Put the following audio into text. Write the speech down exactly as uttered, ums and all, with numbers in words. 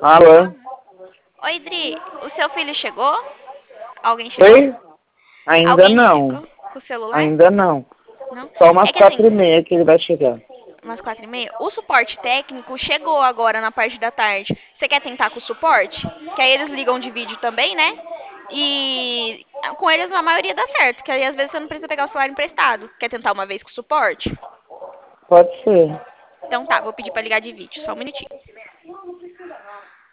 Alô? Oi, Dri. O seu filho chegou? Alguém chegou? Oi? Ainda Alguém não. chegou com o celular? Ainda não. Não? Só umas É que quatro assim, e meia que ele vai chegar. umas quatro e meia. O suporte técnico chegou agora na parte da tarde. Você quer tentar com o suporte? Que aí eles ligam de vídeo também, né? E com eles a maioria dá certo. Que aí às vezes você não precisa pegar o celular emprestado. Quer tentar uma vez com o suporte? Pode ser. Então tá, vou pedir pra ligar de vídeo. Só um minutinho.